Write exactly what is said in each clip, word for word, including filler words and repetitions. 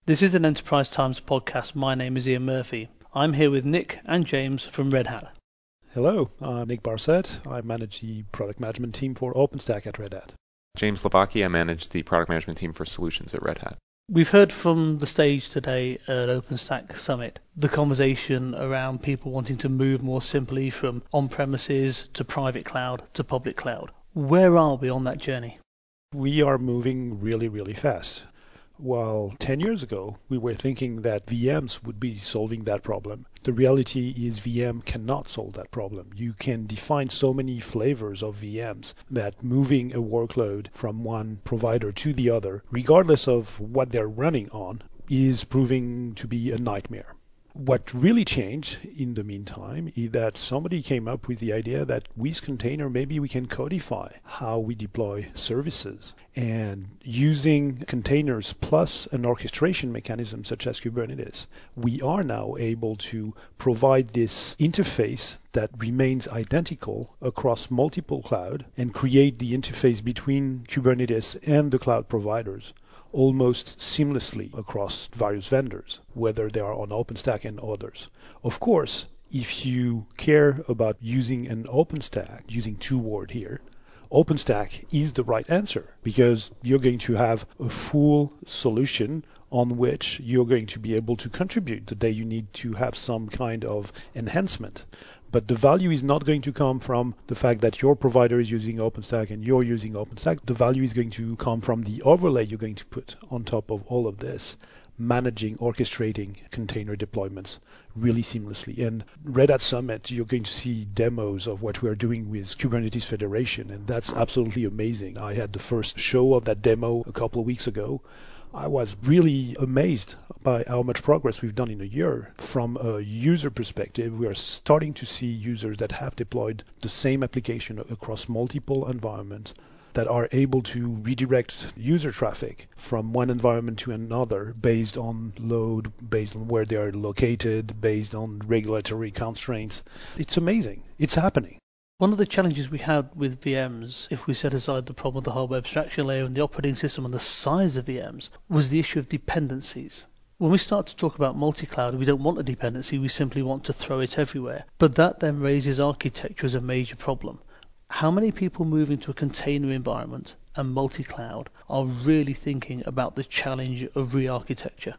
This is an Enterprise Times podcast. My name is Ian Murphy. I'm here with Nick and James from Red Hat. Hello, I'm Nick Barset. I manage the product management team for OpenStack at Red Hat. James Lavaki, I manage the product management team for solutions at Red Hat. We've heard from the stage today at OpenStack Summit the conversation around people wanting to move more simply from on-premises to private cloud to public cloud. Where are we on that journey? We are moving really, really fast. While ten years ago, we were thinking that V Ms would be solving that problem. The reality is V M cannot solve that problem. You can define so many flavors of V Ms that moving a workload from one provider to the other, regardless of what they're running on, is proving to be a nightmare. What really changed in the meantime is that somebody came up with the idea that with container, maybe we can codify how we deploy services. And using containers plus an orchestration mechanism such as Kubernetes, we are now able to provide this interface that remains identical across multiple clouds and create the interface between Kubernetes and the cloud providers almost seamlessly across various vendors, whether they are on OpenStack and others. Of course, if you care about using an OpenStack, using two words here, OpenStack is the right answer because you're going to have a full solution on which you're going to be able to contribute the day you need to have some kind of enhancement. But the value is not going to come from the fact that your provider is using OpenStack and you're using OpenStack. The value is going to come from the overlay you're going to put on top of all of this, managing, orchestrating container deployments really seamlessly. And Red Hat Summit, you're going to see demos of what we are doing with Kubernetes Federation, and that's absolutely amazing. I had the first show of that demo a couple of weeks ago. I was really amazed by how much progress we've done in a year. From a user perspective, we are starting to see users that have deployed the same application across multiple environments that are able to redirect user traffic from one environment to another based on load, based on where they are located, based on regulatory constraints. It's amazing. It's happening. One of the challenges we had with V Ms, if we set aside the problem of the hardware abstraction layer and the operating system and the size of V Ms, was the issue of dependencies. When we start to talk about multi-cloud, we don't want a dependency, we simply want to throw it everywhere. But that then raises architecture as a major problem. How many people moving to a container environment and multi-cloud are really thinking about the challenge of re-architecture?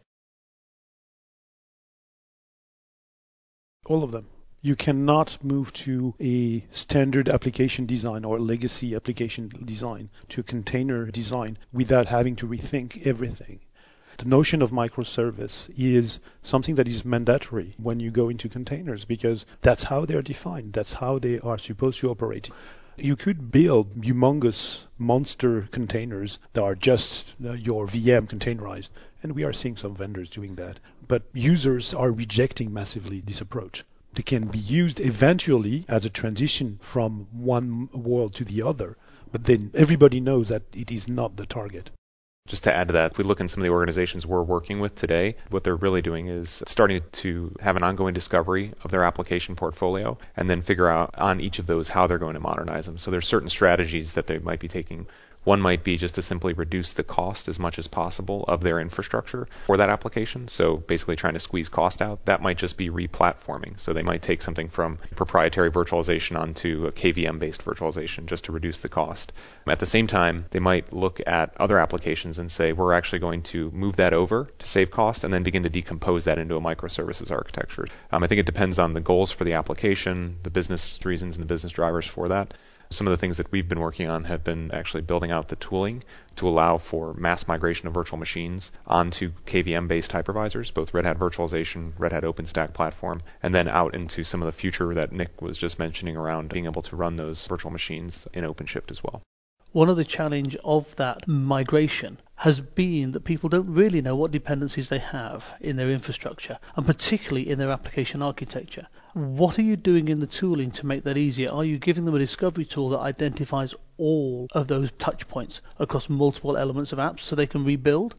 All of them. You cannot move to a standard application design or legacy application design to a container design without having to rethink everything. The notion of microservice is something that is mandatory when you go into containers because that's how they're defined. That's how they are supposed to operate. You could build humongous monster containers that are just uh, your V M containerized, and we are seeing some vendors doing that. But users are rejecting massively this approach. They can be used eventually as a transition from one world to the other, but then everybody knows that it is not the target. Just to add to that, if we look in some of the organizations we're working with today, what they're really doing is starting to have an ongoing discovery of their application portfolio and then figure out on each of those how they're going to modernize them. So there's certain strategies that they might be taking. One might be just to simply reduce the cost as much as possible of their infrastructure for that application. So basically trying to squeeze cost out. That might just be replatforming. So they might take something from proprietary virtualization onto a K V M-based virtualization just to reduce the cost. At the same time, they might look at other applications and say, we're actually going to move that over to save cost and then begin to decompose that into a microservices architecture. Um, I think it depends on the goals for the application, the business reasons and the business drivers for that. Some of the things that we've been working on have been actually building out the tooling to allow for mass migration of virtual machines onto K V M-based hypervisors, both Red Hat Virtualization, Red Hat OpenStack platform, and then out into some of the future that Nick was just mentioning around being able to run those virtual machines in OpenShift as well. One of the challenge of that migration has been that people don't really know what dependencies they have in their infrastructure, and particularly in their application architecture. What are you doing in the tooling to make that easier? Are you giving them a discovery tool that identifies all of those touch points across multiple elements of apps so they can rebuild?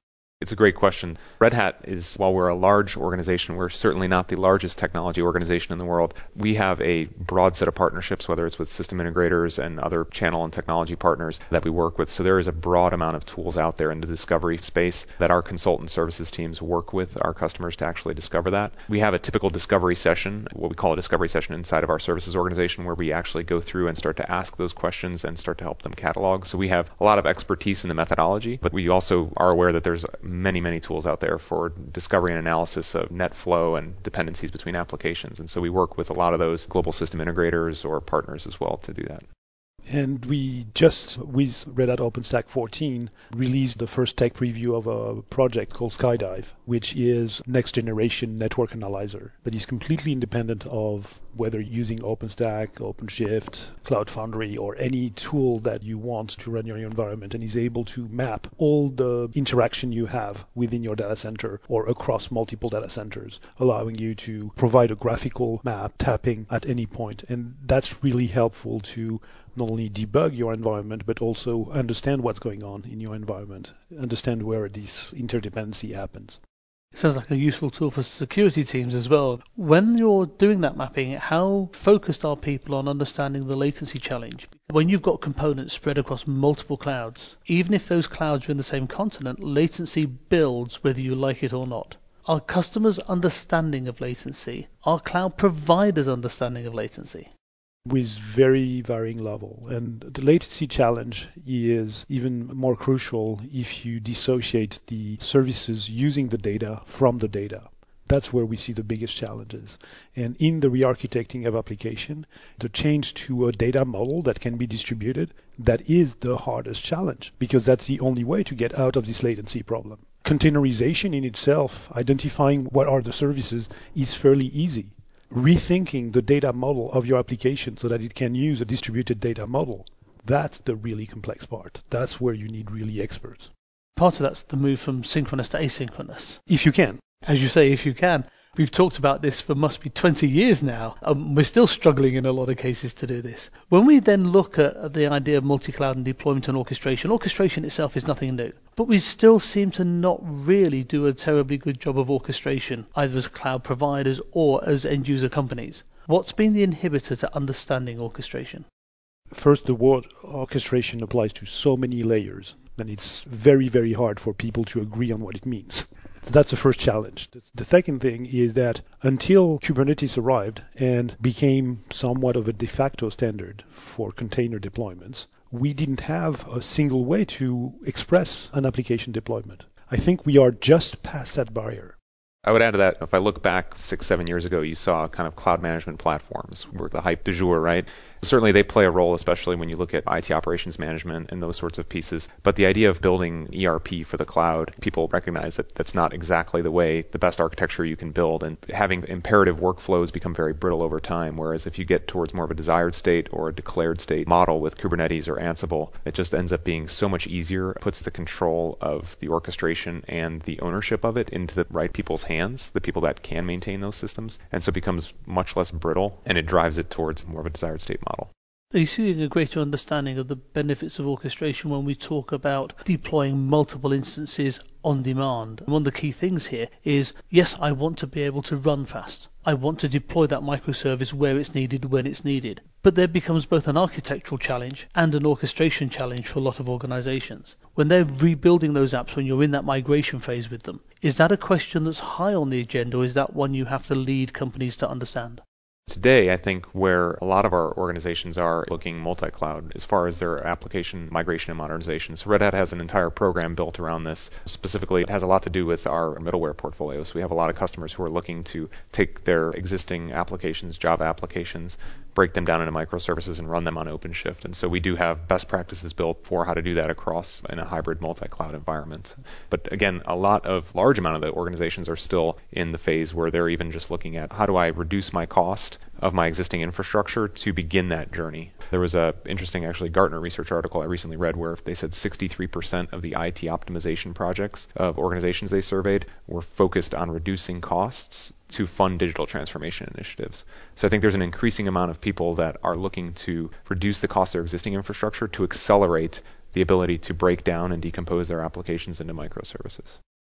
It's a great question. Red Hat is, while we're a large organization, we're certainly not the largest technology organization in the world. We have a broad set of partnerships, whether it's with system integrators and other channel and technology partners that we work with. So there is a broad amount of tools out there in the discovery space that our consultant services teams work with our customers to actually discover that. We have a typical discovery session, what we call a discovery session inside of our services organization, where we actually go through and start to ask those questions and start to help them catalog. So we have a lot of expertise in the methodology, but we also are aware that there's many, many tools out there for discovery and analysis of net flow and dependencies between applications. And so we work with a lot of those global system integrators or partners as well to do that. And we just, with Red Hat OpenStack fourteen, released the first tech preview of a project called Skydive, which is next generation network analyzer that is completely independent of whether using OpenStack, OpenShift, Cloud Foundry, or any tool that you want to run your environment, and is able to map all the interaction you have within your data center or across multiple data centers, allowing you to provide a graphical map tapping at any point. And that's really helpful to not only debug your environment, but also understand what's going on in your environment, understand where this interdependency happens. Sounds like a useful tool for security teams as well. When you're doing that mapping, how focused are people on understanding the latency challenge? When you've got components spread across multiple clouds, even if those clouds are in the same continent, latency builds whether you like it or not. Are customers' understanding of latency? Are cloud providers' understanding of latency? With very varying level. And the latency challenge is even more crucial if you dissociate the services using the data from the data. That's where we see the biggest challenges. And in the re-architecting of application, the change to a data model that can be distributed, that is the hardest challenge, because that's the only way to get out of this latency problem. Containerization in itself, identifying what are the services, is fairly easy. Rethinking the data model of your application so that it can use a distributed data model, that's the really complex part. That's where you need really experts. Part of that's the move from synchronous to asynchronous. If you can. As you say, if you can. We've talked about this for must be twenty years now. Um, we're still struggling in a lot of cases to do this. When we then look at the idea of multi-cloud and deployment and orchestration, orchestration itself is nothing new. But we still seem to not really do a terribly good job of orchestration, either as cloud providers or as end-user companies. What's been the inhibitor to understanding orchestration? First, the word orchestration applies to so many layers, and it's very, very hard for people to agree on what it means. That's the first challenge. The second thing is that until Kubernetes arrived and became somewhat of a de facto standard for container deployments, we didn't have a single way to express an application deployment. I think we are just past that barrier. I would add to that, if I look back six, seven years ago, you saw kind of cloud management platforms were the hype du jour, right? Certainly they play a role, especially when you look at I T operations management and those sorts of pieces. But the idea of building E R P for the cloud, people recognize that that's not exactly the way, the best architecture you can build. And having imperative workflows become very brittle over time. Whereas if you get towards more of a desired state or a declared state model with Kubernetes or Ansible, it just ends up being so much easier, puts the control of the orchestration and the ownership of it into the right people's hands, the people that can maintain those systems. And so it becomes much less brittle, and it drives it towards more of a desired state model. Are you seeing a greater understanding of the benefits of orchestration when we talk about deploying multiple instances on demand? One of the key things here is, yes, I want to be able to run fast. I want to deploy that microservice where it's needed, when it's needed. But there becomes both an architectural challenge and an orchestration challenge for a lot of organizations. When they're rebuilding those apps, when you're in that migration phase with them, is that a question that's high on the agenda, or is that one you have to lead companies to understand? Today, I think where a lot of our organizations are looking multi-cloud as far as their application migration and modernization. So Red Hat has an entire program built around this. Specifically, it has a lot to do with our middleware portfolio. So we have a lot of customers who are looking to take their existing applications, Java applications, break them down into microservices and run them on OpenShift. And so we do have best practices built for how to do that across in a hybrid multi-cloud environment. But again, a lot of large amount of the organizations are still in the phase where they're even just looking at how do I reduce my cost of my existing infrastructure to begin that journey. There was a interesting actually Gartner research article I recently read where they said sixty-three percent of the I T optimization projects of organizations they surveyed were focused on reducing costs to fund digital transformation initiatives. So I think there's an increasing amount of people that are looking to reduce the cost of their existing infrastructure to accelerate the ability to break down and decompose their applications into microservices.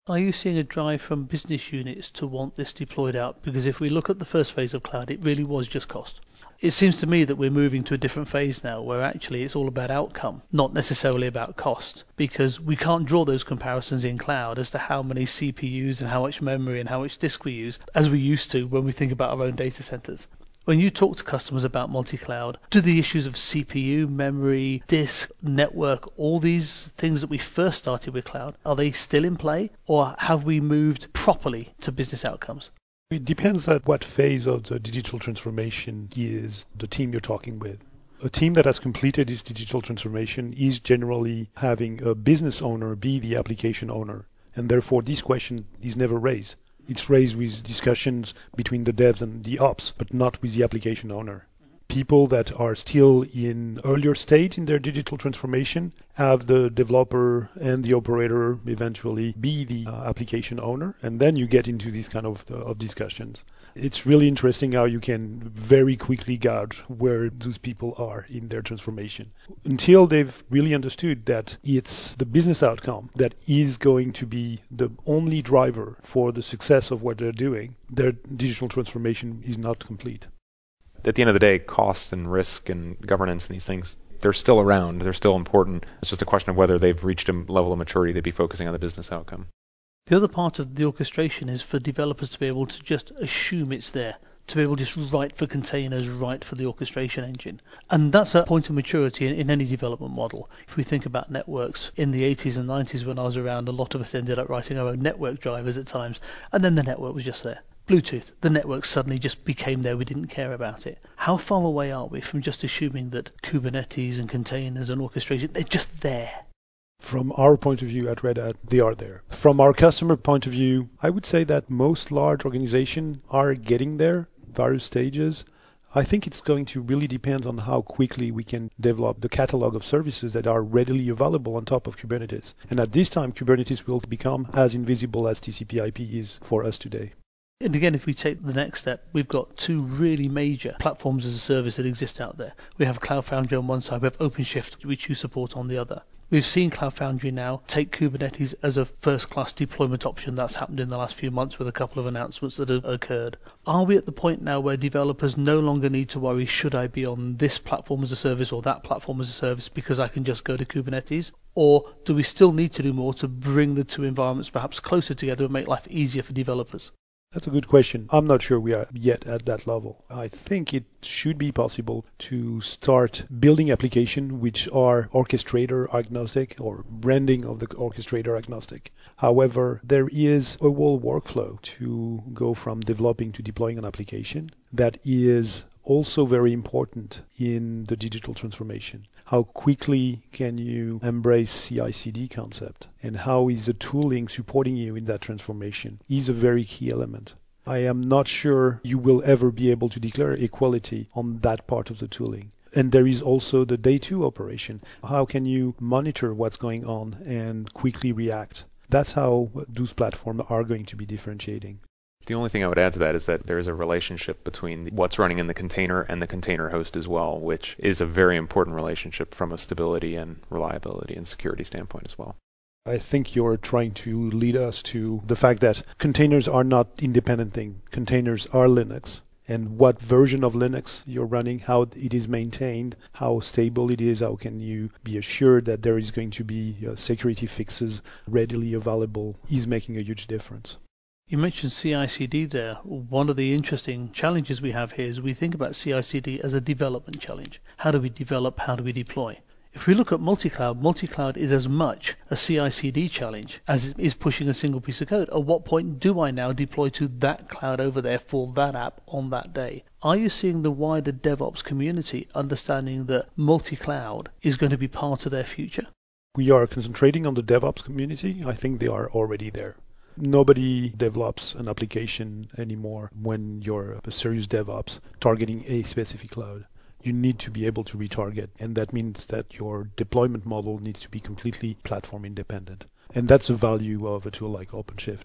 Are you seeing a drive from business units to want this deployed out? Because if we look at the first phase of cloud, it really was just cost. It seems to me that we're moving to a different phase now where actually it's all about outcome, not necessarily about cost, because we can't draw those comparisons in cloud as to how many C P Us and how much memory and how much disk we use as we used to when we think about our own data centers. When you talk to customers about multi-cloud, do the issues of C P U, memory, disk, network, all these things that we first started with cloud, are they still in play, or have we moved properly to business outcomes? It depends at what phase of the digital transformation is the team you're talking with. A team that has completed its digital transformation is generally having a business owner be the application owner, and therefore this question is never raised. It's raised with discussions between the devs and the ops, but not with the application owner. People that are still in earlier stage in their digital transformation have the developer and the operator eventually be the uh, application owner, and then you get into these kind of, uh, of discussions. It's really interesting how you can very quickly gauge where those people are in their transformation. Until they've really understood that it's the business outcome that is going to be the only driver for the success of what they're doing, their digital transformation is not complete. At the end of the day, costs and risk and governance and these things, they're still around. They're still important. It's just a question of whether they've reached a level of maturity to be focusing on the business outcome. The other part of the orchestration is for developers to be able to just assume it's there, to be able to just write for containers, write for the orchestration engine. And that's a point of maturity in, in any development model. If we think about networks, in the eighties and nineties when I was around, a lot of us ended up writing our own network drivers at times, and then the network was just there. Bluetooth, the network suddenly just became there, we didn't care about it. How far away are we from just assuming that Kubernetes and containers and orchestration, they're just there? From our point of view at Red Hat, they are there. From our customer point of view, I would say that most large organizations are getting there, various stages. I think it's going to really depend on how quickly we can develop the catalog of services that are readily available on top of Kubernetes. And at this time, Kubernetes will become as invisible as T C P I P is for us today. And again, if we take the next step, we've got two really major platforms as a service that exist out there. We have Cloud Foundry on one side, we have OpenShift, which you support on the other. We've seen Cloud Foundry now take Kubernetes as a first-class deployment option. That's happened in the last few months with a couple of announcements that have occurred. Are we at the point now where developers no longer need to worry, should I be on this platform as a service or that platform as a service, because I can just go to Kubernetes? Or do we still need to do more to bring the two environments perhaps closer together and make life easier for developers? That's a good question. I'm not sure we are yet at that level. I think it should be possible to start building applications which are orchestrator agnostic or branding of the orchestrator agnostic. However, there is a whole workflow to go from developing to deploying an application that is also very important in the digital transformation. How quickly can you embrace C I C D concept, and how is the tooling supporting you in that transformation is a very key element. I am not sure you will ever be able to declare equality on that part of the tooling. And there is also the day two operation. How can you monitor what's going on and quickly react? That's how those platforms are going to be differentiating. The only thing I would add to that is that there is a relationship between what's running in the container and the container host as well, which is a very important relationship from a stability and reliability and security standpoint as well. I think you're trying to lead us to the fact that containers are not independent things. Containers are Linux. And what version of Linux you're running, how it is maintained, how stable it is, how can you be assured that there is going to be uh, security fixes readily available is making a huge difference. You mentioned C I C D there. One of the interesting challenges we have here is we think about C I C D as a development challenge. How do we develop? How do we deploy? If we look at multi-cloud, multi-cloud is as much a C I C D challenge as it is pushing a single piece of code. At what point do I now deploy to that cloud over there for that app on that day? Are you seeing the wider DevOps community understanding that multi-cloud is going to be part of their future? We are concentrating on the DevOps community. I think they are already there. Nobody develops an application anymore when you're a serious DevOps targeting a specific cloud. You need to be able to retarget, and that means that your deployment model needs to be completely platform independent. And that's the value of a tool like OpenShift.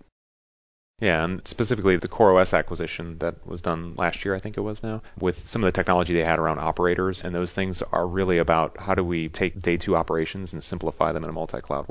Yeah, and specifically the CoreOS acquisition that was done last year, I think it was now, with some of the technology they had around operators, and those things are really about how do we take day two operations and simplify them in a multi-cloud world.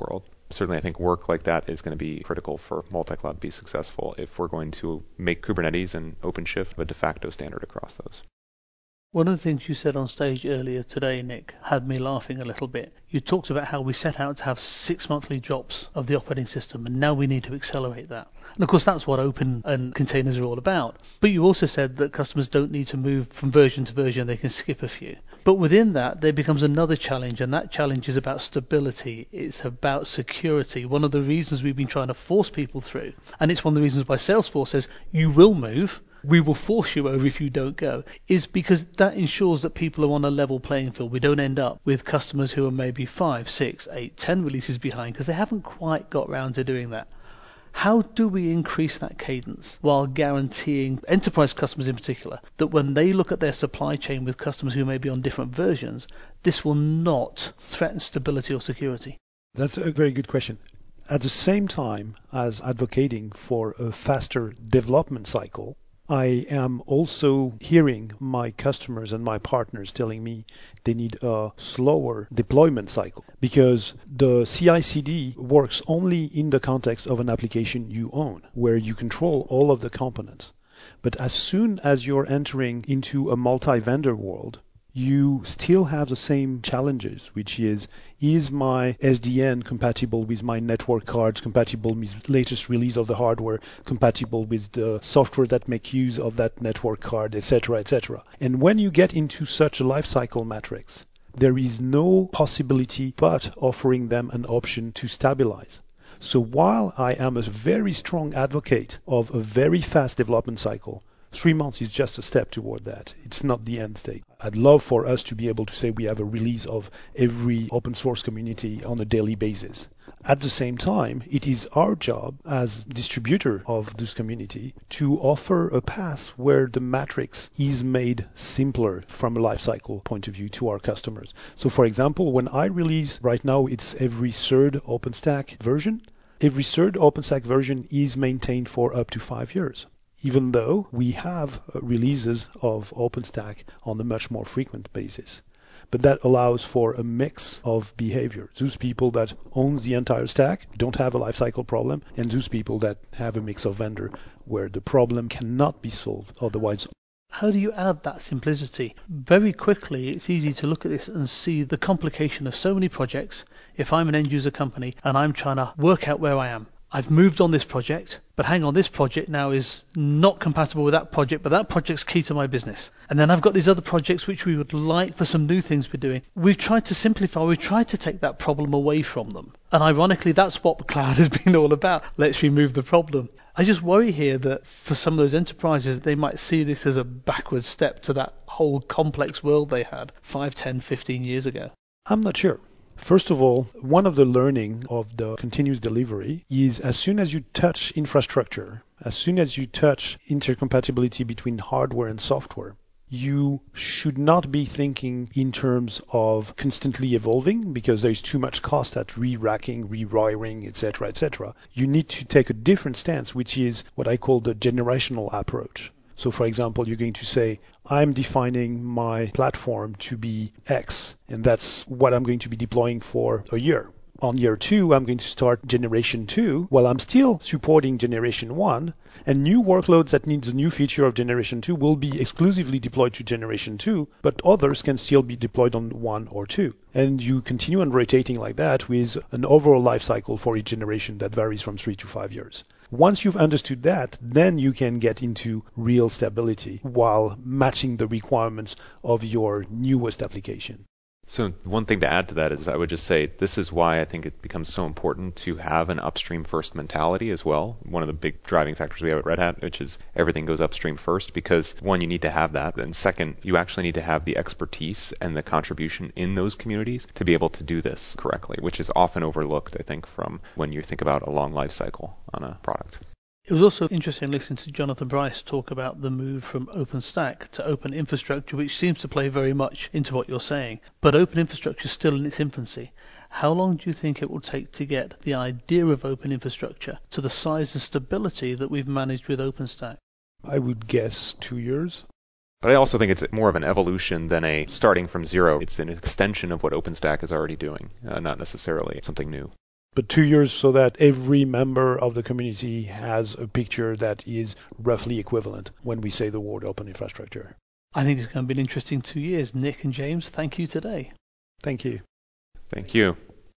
Certainly, I think work like that is going to be critical for multi-cloud to be successful if we're going to make Kubernetes and OpenShift a de facto standard across those. One of the things you said on stage earlier today, Nick, had me laughing a little bit. You talked about how we set out to have six monthly drops of the operating system, and now we need to accelerate that. And of course, that's what open and containers are all about. But you also said that customers don't need to move from version to version, they can skip a few. But within that, there becomes another challenge, and that challenge is about stability. It's about security. One of the reasons we've been trying to force people through, and it's one of the reasons why Salesforce says, you will move, we will force you over if you don't go, is because that ensures that people are on a level playing field. We don't end up with customers who are maybe five, six, eight, ten releases behind because they haven't quite got round to doing that. How do we increase that cadence while guaranteeing enterprise customers in particular that when they look at their supply chain with customers who may be on different versions, this will not threaten stability or security? That's a very good question. At the same time as advocating for a faster development cycle, I am also hearing my customers and my partners telling me they need a slower deployment cycle because the C I C D works only in the context of an application you own, where you control all of the components. But as soon as you're entering into a multi-vendor world, you still have the same challenges, which is, is my S D N compatible with my network cards, compatible with the latest release of the hardware, compatible with the software that make use of that network card, et cetera, et cetera. And when you get into such a lifecycle matrix, there is no possibility but offering them an option to stabilize. So while I am a very strong advocate of a very fast development cycle, Three months is just a step toward that. It's not the end state. I'd love for us to be able to say we have a release of every open source community on a daily basis. At the same time, it is our job as distributor of this community to offer a path where the matrix is made simpler from a lifecycle point of view to our customers. So for example, when I release right now, it's every third OpenStack version. Every third OpenStack version is maintained for up to five years. Even though we have releases of OpenStack on a much more frequent basis. But that allows for a mix of behavior. Those people that own the entire stack don't have a lifecycle problem, and those people that have a mix of vendor where the problem cannot be solved otherwise. How do you add that simplicity? Very quickly, it's easy to look at this and see the complication of so many projects. If I'm an end user company and I'm trying to work out where I am, I've moved on this project, but hang on, this project now is not compatible with that project, but that project's key to my business. And then I've got these other projects which we would like for some new things we're doing. We've tried to simplify, we've tried to take that problem away from them. And ironically, that's what the cloud has been all about. Let's remove the problem. I just worry here that for some of those enterprises, they might see this as a backward step to that whole complex world they had five, ten, fifteen years ago. I'm not sure. First of all, one of the learning of the continuous delivery is as soon as you touch infrastructure, as soon as you touch intercompatibility between hardware and software, you should not be thinking in terms of constantly evolving because there's too much cost at re-racking, rewiring, et cetera, et cetera. You need to take a different stance, which is what I call the generational approach. So for example, you're going to say, I'm defining my platform to be X, and that's what I'm going to be deploying for a year. On year two, I'm going to start generation two, while I'm still supporting generation one, and new workloads that need the new feature of generation two will be exclusively deployed to generation two, but others can still be deployed on one or two. And you continue on rotating like that with an overall life cycle for each generation that varies from three to five years. Once you've understood that, then you can get into real stability while matching the requirements of your newest application. So one thing to add to that is I would just say this is why I think it becomes so important to have an upstream first mentality as well. One of the big driving factors we have at Red Hat, which is everything goes upstream first, because one, you need to have that. And second, you actually need to have the expertise and the contribution in those communities to be able to do this correctly, which is often overlooked, I think, from when you think about a long life cycle on a product. It was also interesting listening to Jonathan Bryce talk about the move from OpenStack to open infrastructure, which seems to play very much into what you're saying. But open infrastructure is still in its infancy. How long do you think it will take to get the idea of open infrastructure to the size and stability that we've managed with OpenStack? I would guess two years. But I also think it's more of an evolution than a starting from zero. It's an extension of what OpenStack is already doing, uh, not necessarily something new. but two years so that every member of the community has a picture that is roughly equivalent when we say the word open infrastructure. I think it's going to be an interesting two years. Nick and James, thank you today. Thank you. Thank you.